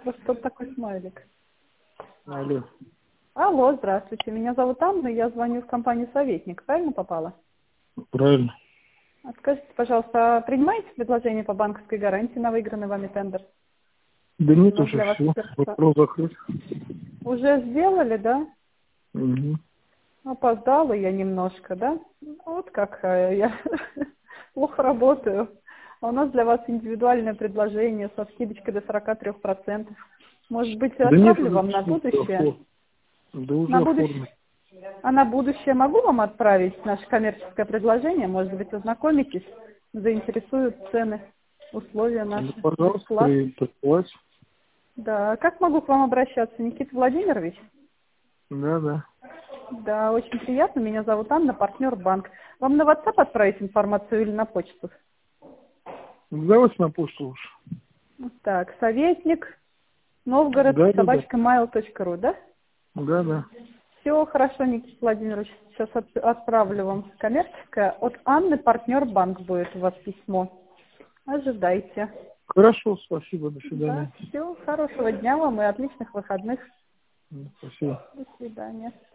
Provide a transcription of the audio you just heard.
Вот что такой смайлик. Алло. Алло, здравствуйте. Меня зовут Анна, я звоню в компанию «Советник». Правильно попала? Правильно. А скажите, пожалуйста, а принимаете предложение по банковской гарантии на выигранный вами тендер? Да У нет, нас уже для вас все. сердца. Вопрос закрыт. Уже сделали, да? Угу. Опоздала я немножко, да? Вот какая я плохо работаю. А у нас для вас индивидуальное предложение со скидочкой до 43%. Может быть, Да нет, отправлю уже вам на все. будущее? Да уже На будущее? оформлено. А на будущее могу вам отправить наше коммерческое предложение? Может быть, ознакомитесь, заинтересуют цены, условия Ну, наши, пожалуйста, бесплатно. присылать. Да, как могу к вам обращаться, Никита Владимирович? Да, да. Да, очень приятно. Меня зовут Анна, партнер банк. Вам на WhatsApp отправить информацию или на почту? Давайте на почту лучше. Так, советник, Новгород, Да, да, да. @mail.ru, да? Да, да. Все хорошо, Никита Владимирович. Сейчас отправлю вам коммерческое. От Анны, партнер банк будет у вас письмо. Ожидайте. Хорошо, спасибо, до Да, свидания. все. Хорошего дня вам и отличных выходных. Спасибо. До свидания.